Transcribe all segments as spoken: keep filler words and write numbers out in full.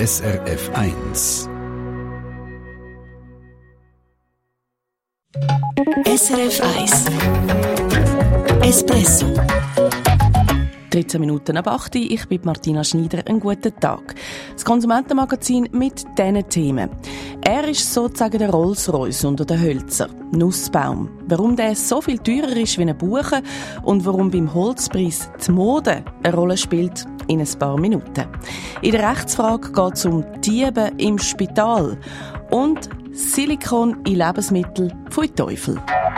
S R F eins. S R F eins Espresso. dreizehn Minuten ab acht Uhr, ich bin Martina Schneider, einen guten Tag. Das Konsumentenmagazin mit diesen Themen. Er ist sozusagen der Rolls-Royce unter den Hölzern, Nussbaum. Warum der so viel teurer ist wie ein Buchen und warum beim Holzpreis die Mode eine Rolle spielt, in ein paar Minuten. In der Rechtsfrage geht es um Diebe im Spital und Silikon in Lebensmitteln von Teufel.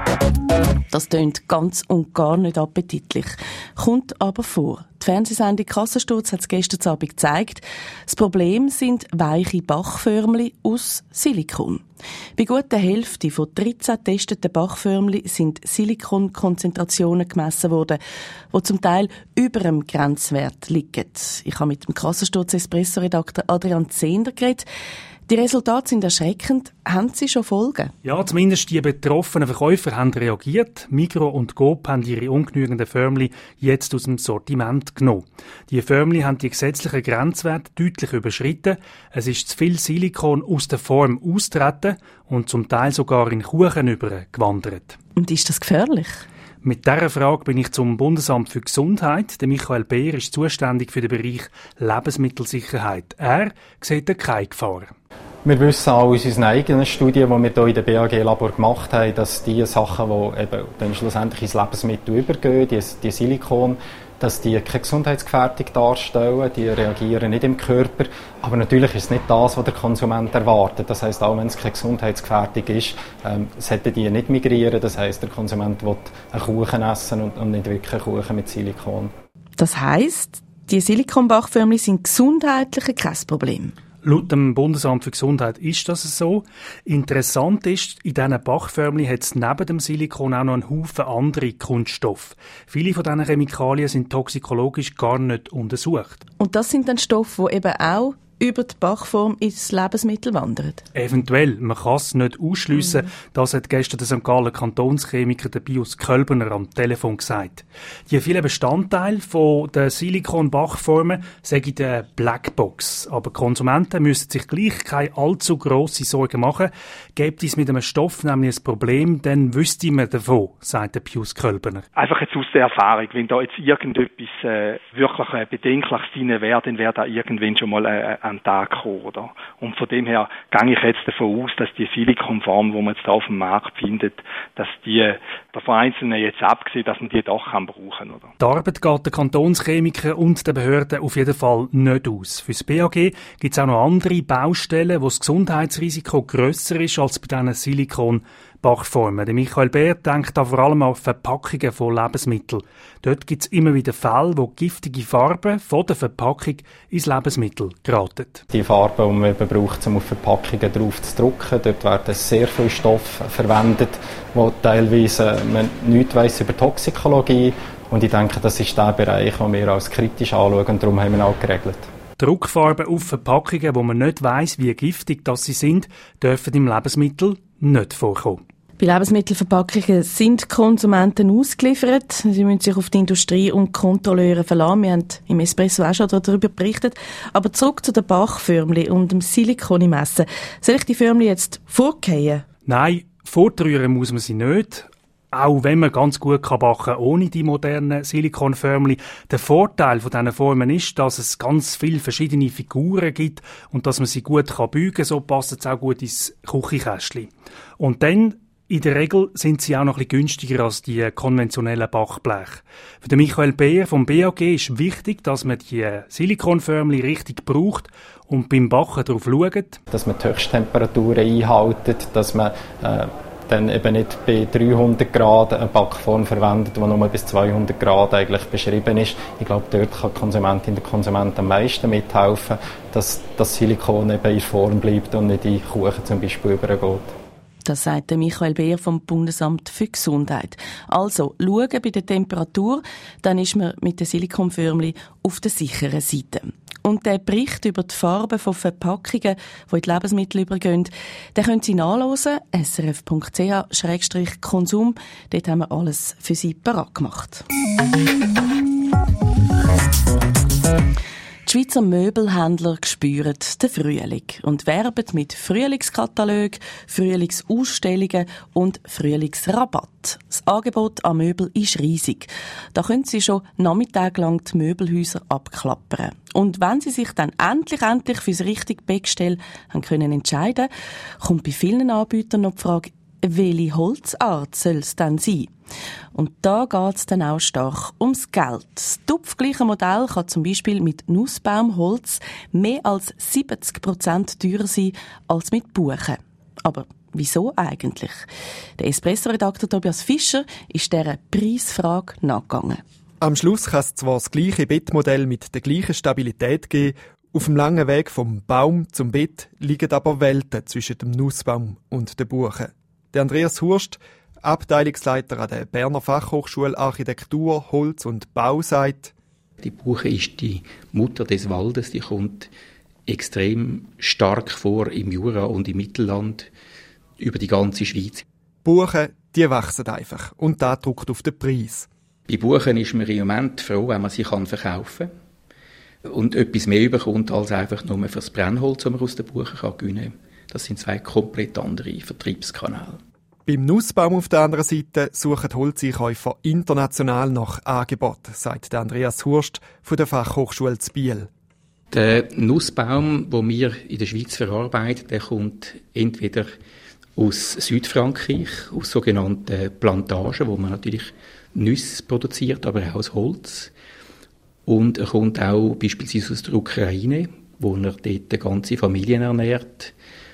Das tönt ganz und gar nicht appetitlich, kommt aber vor. Die Fernsehsendung «Kassensturz» hat es gestern Abend gezeigt. Das Problem sind weiche Bachförmchen aus Silikon. Bei gut der Hälfte von dreizehn getesteten Bachförmchen sind Silikonkonzentrationen gemessen worden, die zum Teil über dem Grenzwert liegen. Ich habe mit dem «Kassensturz»-Espresso-Redakteur Adrian Zehnder geredet. Die Resultate sind erschreckend. Haben sie schon Folgen? Ja, zumindest die betroffenen Verkäufer haben reagiert. Migros und Coop haben ihre ungenügenden Förmchen jetzt aus dem Sortiment genommen. Die Förmchen haben die gesetzlichen Grenzwerte deutlich überschritten. Es ist zu viel Silikon aus der Form austreten und zum Teil sogar in Kuchen übergewandert. Und ist das gefährlich? Mit dieser Frage bin ich zum Bundesamt für Gesundheit. Der Michael Beer ist zuständig für den Bereich Lebensmittelsicherheit. Er sieht keine Gefahr. Wir wissen auch aus unseren eigenen Studien, die wir hier in der B A G-Labor gemacht haben, dass die Sachen, die eben dann schlussendlich ins Lebensmittel übergehen, die, die Silikon, dass die keine Gesundheitsgefährdung darstellen, die reagieren nicht im Körper. Aber natürlich ist es nicht das, was der Konsument erwartet. Das heisst, auch wenn es keine Gesundheitsgefährdung ist, ähm, sollten die nicht migrieren. Das heisst, der Konsument will einen Kuchen essen und, und nicht wirklich einen Kuchen mit Silikon. Das heisst, die Silikonbachförmchen sind gesundheitlich kein Problem? Laut dem Bundesamt für Gesundheit ist das so. Interessant ist, in diesen Bachförmchen hat es neben dem Silikon auch noch einen Haufen andere Kunststoffe. Viele von diesen Chemikalien sind toxikologisch gar nicht untersucht. Und das sind dann Stoffe, die eben auch über die Bachform ins Lebensmittel wandern? Eventuell. Man kann es nicht ausschliessen. Mhm. Das hat gestern der Sankt Galler Kantonschemiker der Pius Kölberner am Telefon gesagt. Die vielen Bestandteile von der Silikon-Bachformen sind eine Blackbox. Aber Konsumenten müssen sich gleich keine allzu grosse Sorgen machen. Gibt es mit einem Stoff nämlich ein Problem, dann wüsste man davon, sagt der Pius Kölberner. Einfach jetzt aus der Erfahrung, wenn da jetzt irgendetwas äh, wirklich äh, Bedenkliches drin wäre, dann wäre da irgendwann schon mal äh, an den Tag kommen, oder? Und von dem her gehe ich jetzt davon aus, dass die Silikonform, die man jetzt da auf dem Markt findet, dass die davon Einzelnen jetzt abgesehen, dass man die doch kann brauchen, oder? Die Arbeit geht der Kantonschemiker und den Behörden auf jeden Fall nicht aus. Für das B A G gibt es auch noch andere Baustellen, wo das Gesundheitsrisiko grösser ist als bei diesen Silikon-Bachformen. Der Michael Beer denkt da vor allem an Verpackungen von Lebensmitteln. Dort gibt es immer wieder Fälle, wo giftige Farben von der Verpackung ins Lebensmittel geraten. Die Farben, die man eben braucht, um auf Verpackungen drauf zu drucken, dort werden sehr viele Stoffe verwendet, wo teilweise man nichts weiss über Toxikologie. Und ich denke, das ist der Bereich, den wir als kritisch anschauen, und darum haben wir auch geregelt. Druckfarben auf Verpackungen, wo man nicht weiss, wie giftig das sie sind, dürfen im Lebensmittel nicht vorkommen. Bei Lebensmittelverpackungen sind Konsumenten ausgeliefert. Sie müssen sich auf die Industrie und Kontrolleure verlassen. Wir haben im Espresso auch schon darüber berichtet. Aber zurück zu den Bachförmchen und dem Silikon im Essen. Soll ich die Förmchen jetzt vorgehen? Nein, vorrühren muss man sie nicht. Auch wenn man ganz gut kann backen ohne die modernen Silikonförmchen. Der Vorteil von diesen Formen ist, dass es ganz viele verschiedene Figuren gibt und dass man sie gut kann beugen kann. So passt es auch gut ins Küchenkästchen. Und dann in der Regel sind sie auch noch ein bisschen günstiger als die konventionellen Backbleche. Für den Michael Beer vom B A G ist wichtig, dass man die Silikonförmchen richtig braucht und beim Backen darauf schaut, dass man die Höchsttemperaturen einhält, dass man äh, dann eben nicht bei dreihundert Grad eine Backform verwendet, die nur bis zweihundert Grad eigentlich beschrieben ist. Ich glaube, dort kann die Konsumentin, der Konsument am meisten mithelfen, dass das Silikon eben in Form bleibt und nicht in Kuchen zum Beispiel übergeht. Das sagt Michael Beer vom Bundesamt für Gesundheit. Also, schauen bei der Temperatur, dann ist man mit den Silikonförmchen auf der sicheren Seite. Und der Bericht über die Farben von Verpackungen, die in die Lebensmittel übergehen, den können Sie nachlesen, s r f punkt c h schrägstrich konsum. Dort haben wir alles für Sie parat gemacht. Die Schweizer Möbelhändler spüren den Frühling und werben mit Frühlingskatalogen, Frühlingsausstellungen und Frühlingsrabatt. Das Angebot an Möbel ist riesig. Da können Sie schon nachmittagelang die Möbelhäuser abklappern. Und wenn Sie sich dann endlich, endlich für das richtige Bettgestell haben können entscheiden, kommt bei vielen Anbietern noch die Frage, welche Holzart soll es denn sein? Und da geht es dann auch stark ums Geld. Das tupfgleiche Modell kann zum Beispiel mit Nussbaumholz mehr als siebzig Prozent teurer sein als mit Buchen. Aber wieso eigentlich? Der Espresso-Redakteur Tobias Fischer ist dieser Preisfrage nachgegangen. Am Schluss kann es zwar das gleiche Bettmodell mit der gleichen Stabilität geben, auf dem langen Weg vom Baum zum Bett liegen aber Welten zwischen dem Nussbaum und der Buche. Der Andreas Hurst, Abteilungsleiter an der Berner Fachhochschule Architektur, Holz und Bau, sagt: Die Buche ist die Mutter des Waldes, die kommt extrem stark vor im Jura und im Mittelland über die ganze Schweiz. Buchen, die wachsen einfach und das drückt auf den Preis. Bei Buchen ist man im Moment froh, wenn man sie verkaufen kann und etwas mehr bekommt als einfach nur für das Brennholz, das man aus der Buche gewinnen kann. Das sind zwei komplett andere Vertriebskanäle. Beim Nussbaum auf der anderen Seite suchen Holzeinkäufer international nach Angeboten, sagt Andreas Hurst von der Fachhochschule zu Biel. Der Nussbaum, den wir in der Schweiz verarbeiten, der kommt entweder aus Südfrankreich, aus sogenannten Plantagen, wo man natürlich Nüsse produziert, aber auch aus Holz. Und er kommt auch beispielsweise aus der Ukraine, wo er dort ganze Familien ernährt.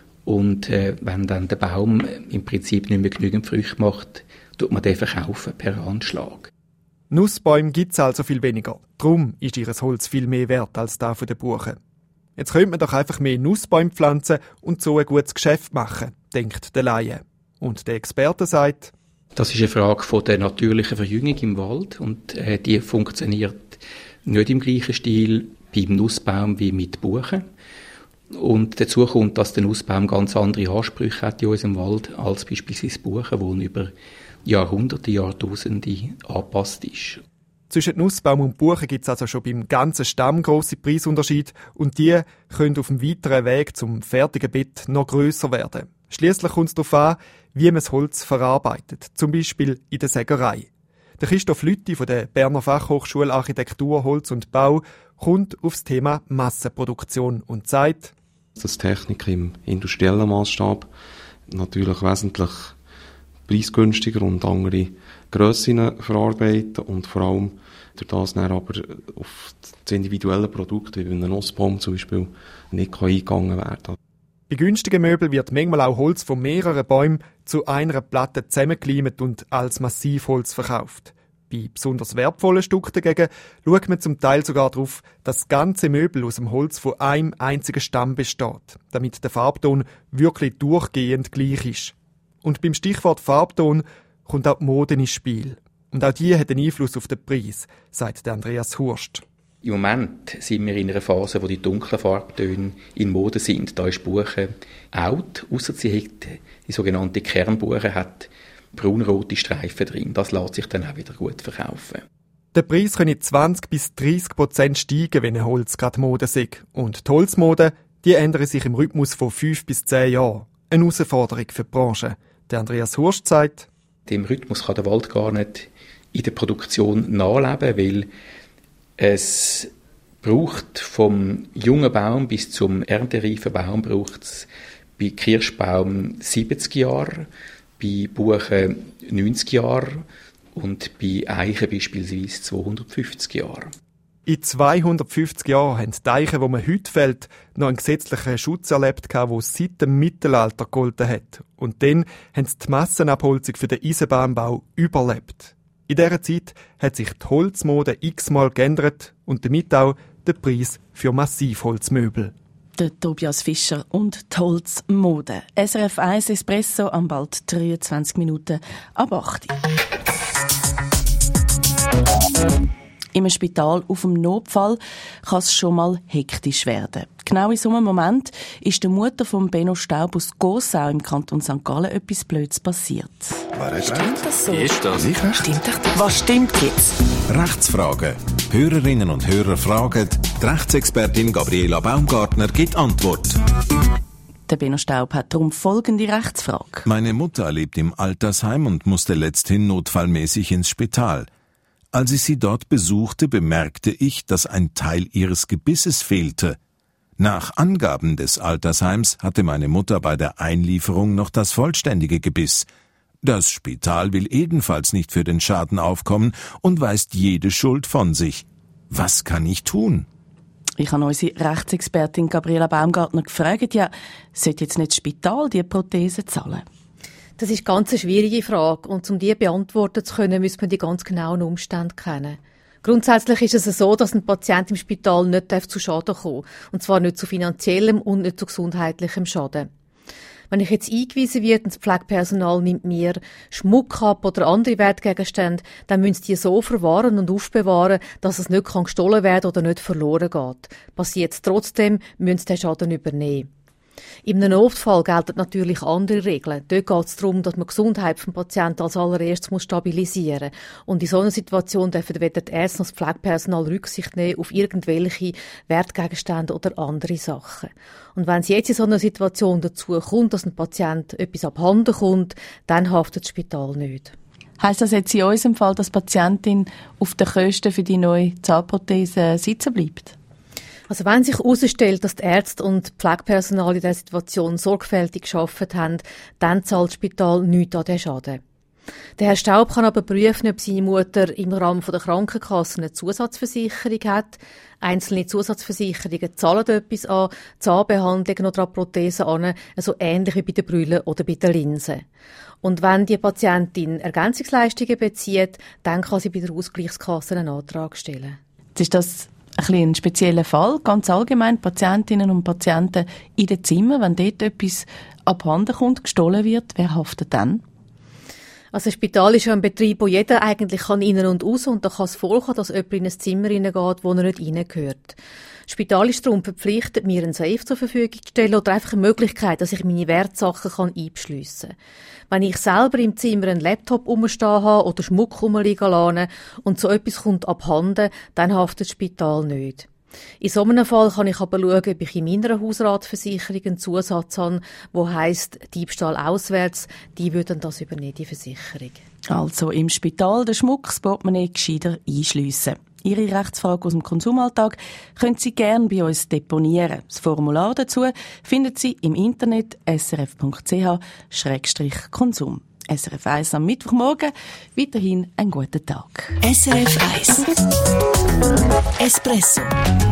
Und äh, wenn dann der Baum im Prinzip nicht mehr genügend Früchte macht, tut man den verkaufen per Anschlag. Nussbäume gibt es also viel weniger. Darum ist ihr Holz viel mehr wert als das von der Buche. Jetzt könnte man doch einfach mehr Nussbäume pflanzen und so ein gutes Geschäft machen, denkt der Laie. Und der Experte sagt: Das ist eine Frage von der natürlichen Verjüngung im Wald und äh, die funktioniert nicht im gleichen Stil beim Nussbaum wie mit Buchen. Und dazu kommt, dass der Nussbaum ganz andere Ansprüche hat in unserem Wald als beispielsweise Buchen, wo über Jahrhunderte, Jahrtausende angepasst ist. Zwischen Nussbaum und Buche gibt es also schon beim ganzen Stamm grosse Preisunterschiede und die können auf dem weiteren Weg zum fertigen Bett noch grösser werden. Schliesslich kommt es darauf an, wie man das Holz verarbeitet, zum Beispiel in der Sägerei. Der Christoph Lütti von der Berner Fachhochschule Architektur, Holz und Bau kommt auf das Thema Massenproduktion und sagt, dass Technik im industriellen Maßstab natürlich wesentlich preisgünstiger und andere Grössen verarbeiten und vor allem durch das dann aber auf das individuelle Produkt, wie bei einem Nussbaum zum Beispiel, nicht eingegangen werden kann. Bei günstigen Möbeln wird manchmal auch Holz von mehreren Bäumen zu einer Platte zusammengeleimt und als Massivholz verkauft. Bei besonders wertvollen Stücken dagegen schaut man zum Teil sogar darauf, dass das ganze Möbel aus dem Holz von einem einzigen Stamm besteht, damit der Farbton wirklich durchgehend gleich ist. Und beim Stichwort Farbton kommt auch die Mode ins Spiel. Und auch die hat einen Einfluss auf den Preis, sagt Andreas Hurst. Im Moment sind wir in einer Phase, wo die dunklen Farbtöne in Mode sind. Da ist Buche out, ausser sie hat die sogenannte Kernbuche, hat braunrote Streifen drin. Das lässt sich dann auch wieder gut verkaufen. Der Preis kann zwanzig bis dreissig Prozent steigen, wenn ein Holz gerade Mode ist. Und die Holzmode, die ändern sich im Rhythmus von fünf bis zehn Jahren. Eine Herausforderung für die Branche. Der Andreas Hurst sagt, dem Rhythmus kann der Wald gar nicht in der Produktion nachleben, weil es braucht vom jungen Baum bis zum erntereifen Baum braucht es bei Kirschbaum siebzig Jahre, bei Buchen neunzig Jahre und bei Eichen beispielsweise zweihundertfünfzig Jahre. In zweihundertfünfzig Jahren haben die Eichen, die man heute fällt, noch einen gesetzlichen Schutz erlebt, der seit dem Mittelalter gegolten hat. Und dann haben sie die Massenabholzung für den Eisenbahnbau überlebt. In dieser Zeit hat sich die Holzmode x-mal geändert und damit auch der Preis für Massivholzmöbel. Der Tobias Fischer und die Holzmode. S R F eins Espresso am bald dreiundzwanzig Minuten ab acht Uhr. Im Spital auf dem Notfall kann es schon mal hektisch werden. Genau in so einem Moment ist der Mutter von Benno Staub aus Gossau im Kanton Sankt Gallen etwas Blödes passiert. Stimmt das so? Ist das? Sicher? Stimmt doch. Was stimmt jetzt? Rechtsfragen. Hörerinnen und Hörer fragen, Die Rechtsexpertin Gabriela Baumgartner gibt Antwort. Der Benno Staub hat darum folgende Rechtsfrage. Meine Mutter lebt im Altersheim und musste letzthin notfallmäßig ins Spital. Als ich sie dort besuchte, bemerkte ich, dass ein Teil ihres Gebisses fehlte. Nach Angaben des Altersheims hatte meine Mutter bei der Einlieferung noch das vollständige Gebiss. Das Spital will ebenfalls nicht für den Schaden aufkommen und weist jede Schuld von sich. Was kann ich tun? Ich habe unsere Rechtsexpertin Gabriela Baumgartner gefragt, ja, sollte jetzt nicht das Spital die Prothese zahlen? Das ist ganz eine schwierige Frage und um die beantworten zu können, müssen wir die ganz genauen Umstände kennen. Grundsätzlich ist es so, dass ein Patient im Spital nicht zu Schaden kommen darf. Und zwar nicht zu finanziellem und nicht zu gesundheitlichem Schaden. Wenn ich jetzt eingewiesen werde und das Pflegepersonal nimmt mir Schmuck ab oder andere Wertgegenstände, dann müssen sie die so verwahren und aufbewahren, dass es nicht gestohlen werden oder nicht verloren geht. Passiert es trotzdem, müssen sie den Schaden übernehmen. In einem Notfall gelten natürlich andere Regeln. Dort geht es darum, dass man die Gesundheit des Patienten als allererstes stabilisieren muss. Und in so einer Situation dürfen weder die Ärzte noch das Pflegepersonal Rücksicht nehmen auf irgendwelche Wertgegenstände oder andere Sachen. Und wenn es jetzt in so einer Situation dazu kommt, dass ein Patient etwas abhanden kommt, dann haftet das Spital nicht. Heisst das jetzt in unserem Fall, dass die Patientin auf den Kosten für die neue Zahnprothese sitzen bleibt? Also wenn sich herausstellt, dass die Ärzte und Pflegepersonal in dieser Situation sorgfältig gearbeitet haben, dann zahlt das Spital nichts an den Schaden. Der Herr Staub kann aber prüfen, ob seine Mutter im Rahmen der Krankenkasse eine Zusatzversicherung hat. Einzelne Zusatzversicherungen zahlen etwas an, Zahnbehandlungen oder an Prothesen an, also ähnlich wie bei den Brüllen oder bei den Linsen. Und wenn die Patientin Ergänzungsleistungen bezieht, dann kann sie bei der Ausgleichskasse einen Antrag stellen. Jetzt ist das ein bisschen ein spezieller Fall. Ganz allgemein Patientinnen und Patienten in den Zimmern, wenn dort etwas abhanden kommt, gestohlen wird, wer haftet dann? Also ein Spital ist ja ein Betrieb, wo jeder eigentlich kann rein und raus und da kann es vorkommen, dass jemand in ein Zimmer reingeht, wo er nicht reingehört. Das Spital ist darum verpflichtet, mir einen Safe zur Verfügung zu stellen oder einfach eine Möglichkeit, dass ich meine Wertsachen kann einschliessen kann. Wenn ich selber im Zimmer einen Laptop rumstehen habe oder Schmuck rumliegen lasse und so etwas kommt abhanden, dann haftet das Spital nicht. In so einem Fall kann ich aber schauen, ob ich in meiner Hausratversicherung einen Zusatz habe, der heisst Diebstahl auswärts, die würden das übernehmen, die Versicherung. Also im Spital den Schmuck, das Portemonnaie gescheiter einschliessen. Ihre Rechtsfrage aus dem Konsumalltag können Sie gerne bei uns deponieren. Das Formular dazu finden Sie im Internet s r f punkt c h schrägstrich konsum. S R F eins am Mittwochmorgen. Weiterhin einen guten Tag. S R F eins Espresso.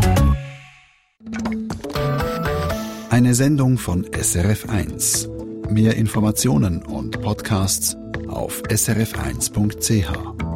Eine Sendung von S R F eins. Mehr Informationen und Podcasts auf s r f eins punkt c h.